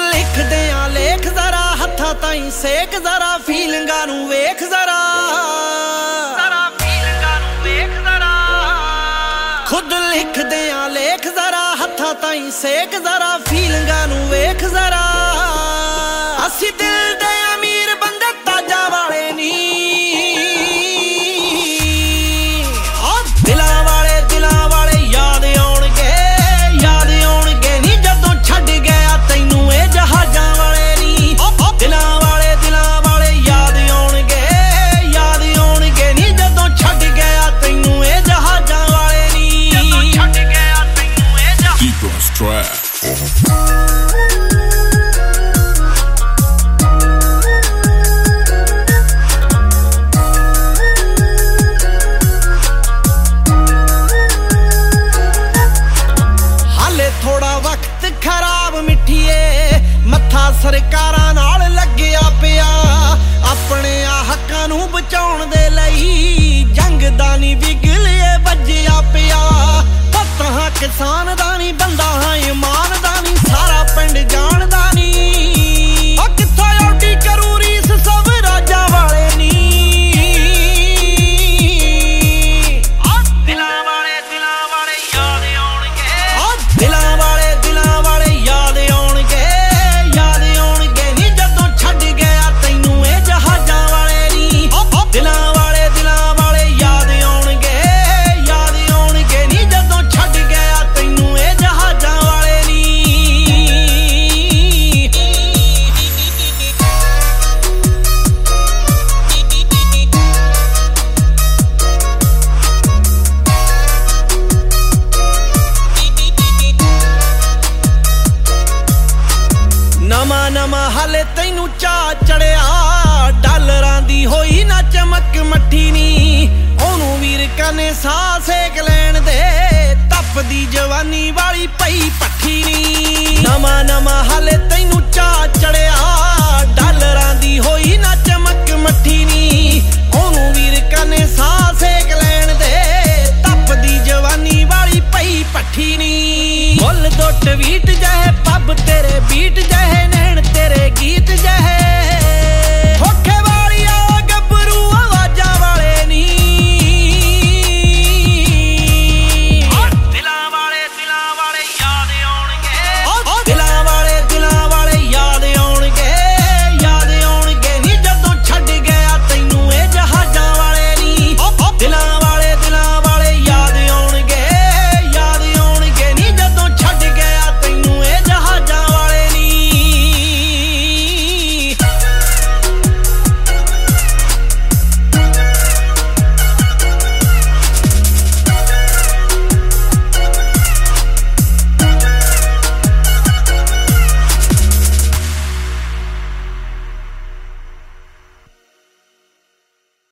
लिखदे आ लेख जरा हत्थां ताईं सेक जरा फीलिंगां नूं वेख जरा खुद लिखदे आ लेख जरा हत्थां ताईं सेक जरा फीलिंगां नूं वेख जरा असी दिल दे अमीर बंदे ताजा वाले नी दिलां वाले याद आउणगे नी जदों छड्ड गया तैनूं ए जहाजां वाले नी दिलां वाले याद आउणगे नी जदों छड्ड गया तैनूं ए जहाजां वाले नी Deep on strap. थोड़ा वक्त खराब मिठिए मत्था सरकारां नाल लग्या पिया अपने हक्कां नूं बचाउण दे लई जंग दा नी विगलिए बज्जिया पिया पता हां किसान दा नी बंदा हां ईमान दा नी सारा पिंड जानदा नी कित्थों औडी करू रीस सब राजा वाले नी दिलां वाले याद आउणगे दिलां वाले याद आउणगे नी जदों छड्ड गया तैनूं ए जहाजां वाले नी दिलां वाले याद आउणगे नी जदों छड्ड गया तैनूं ए जहाजां वाले नी नवां हाले तैनूं चा चढ़िया डालरां दी होई ना चमक मट्ठी नी ओनू वीर कने साह सेक लैण दे तपदी जवानी वाली पई पट्ठी नी नवां हाले